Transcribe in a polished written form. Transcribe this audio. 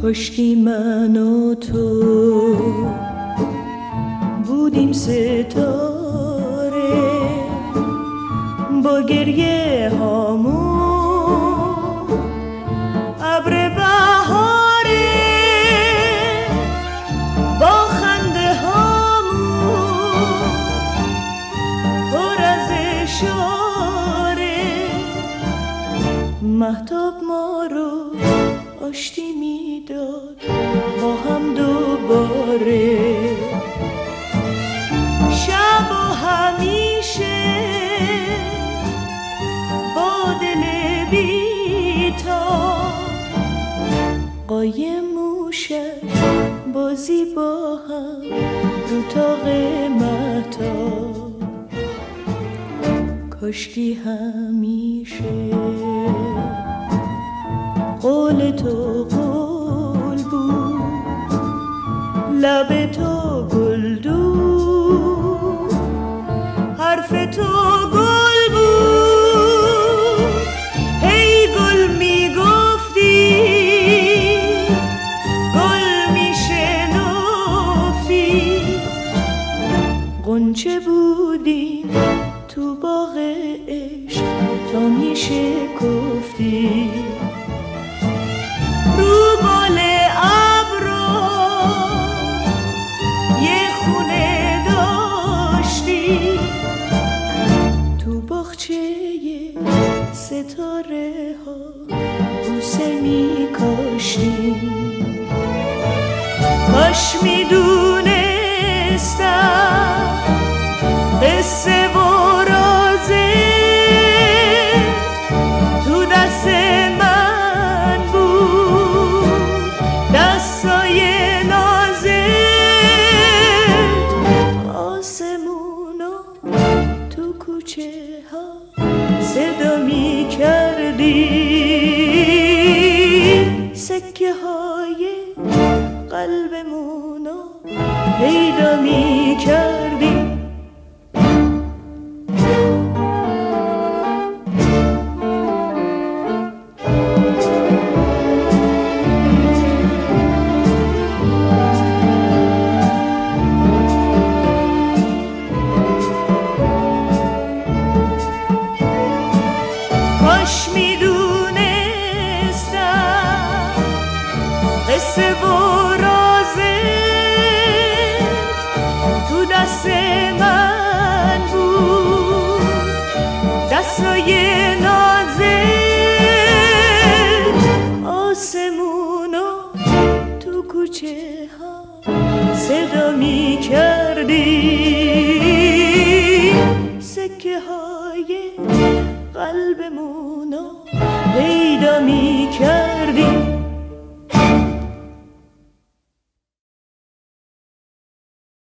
کاشکی من و تو بودیم ستاره با گریه هامون ابر بهاره با خنده هامون پر از اشاره مهتاب ما رو آشتی میداد با هم دوباره شب و همیشه با دل بی‌تاب قایم موشک بازی با هم رو تاق مهتاب کاشکی همیشه قول تو قول بود لب تو گلدون حرف تو گل بود هی گل میگفتی گل میشنفتی غنچه بودیم تو باغ عشق تا میشکفتی رو بال ابرو یه خونه داشتی تو باغچه ستاره ها بوسه می کاشتی کاش میدونستم قصه و رازه تو دست من بود دستای نازت آسمونو تو کوچه ها صدا می کردی سکه های قلبمونو پیدا می کردی کاش میدونستم قصه و رازت تو دست من بود دستای نازت آسمونو تو کوچه ها صدا می کردی سکه های قلبمونو پیدا می کردی